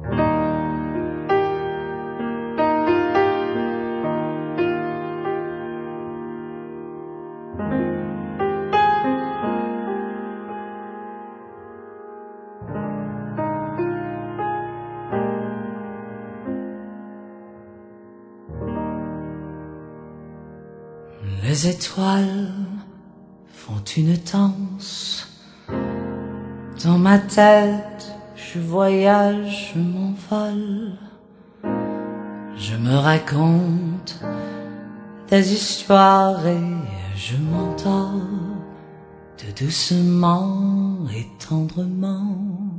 Les étoiles font une danse. Dans ma tête, je voyage, je m'envole. Je me raconte des histoires et je m'endors de doucement et tendrement.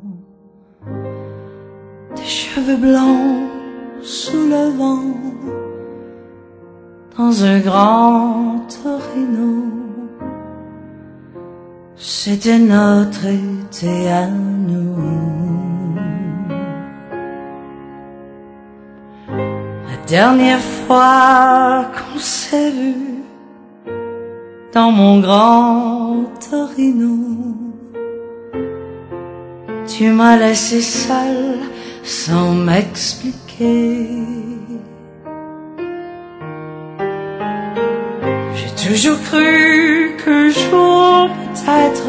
Tes cheveux blancs sous le vent, dans un grand Torino. C'était notre été à nous. La dernière fois qu'on s'est vu dans mon grand Torino, tu m'as laissé seule sans m'expliquer. J'ai toujours cru qu'un jour peut-être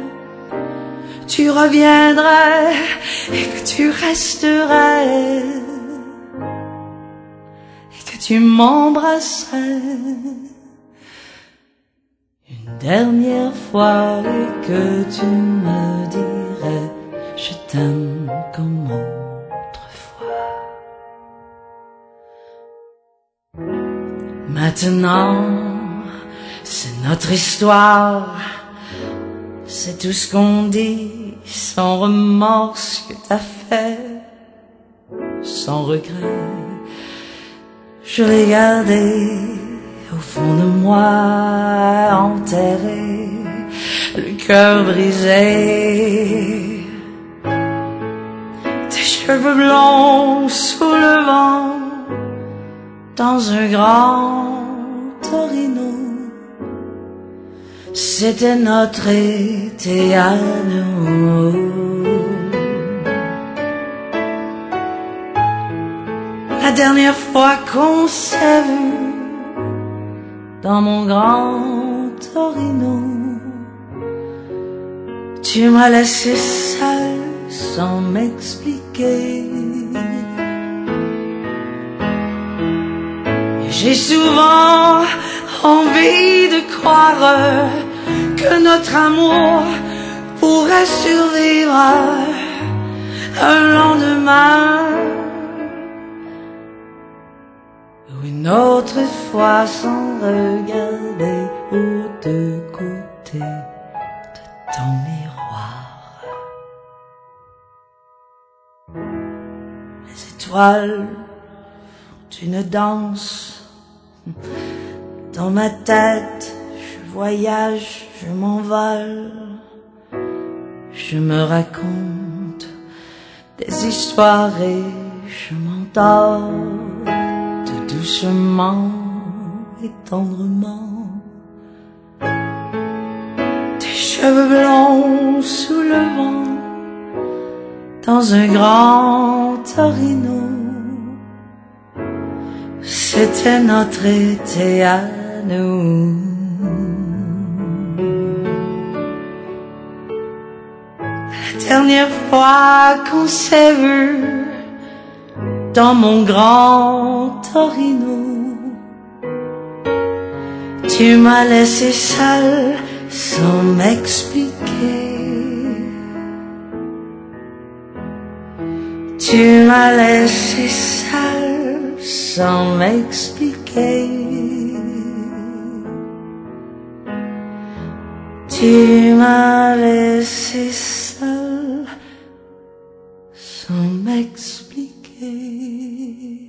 tu reviendrais et que tu resterais et que tu m'embrasserais une dernière fois et que tu me dirais je t'aime comme autrefois. Maintenant c'est notre histoire, c'est tout ce qu'on dit, sans remords ce que t'as fait, sans regret. Je l'ai gardé au fond de moi, enterré, le cœur brisé. Tes cheveux blonds sous le vent, dans un grand Torino. C'était notre été à nous. La dernière fois qu'on s'est vu dans mon grand Torino, tu m'as laissé seule sans m'expliquer. Et j'ai souvent envie de croire que notre amour pourrait survivre un lendemain ou une autre fois sans regarder aux deux côtés de ton miroir. Les étoiles font une danse. Dans ma tête, je voyage, je m'envole. Je me raconte des histoires et je m'endors tout doucement et tendrement. Tes cheveux blonds sous le vent, dans un grand Torino. C'était notre été à nous. La dernière fois qu'on s'est vu dans mon grand Torino, tu m'as laissé seule sans m'expliquer. Tu m'as laissé seule sans m'expliquer. Tu m'as laissé seule sans m'expliquer.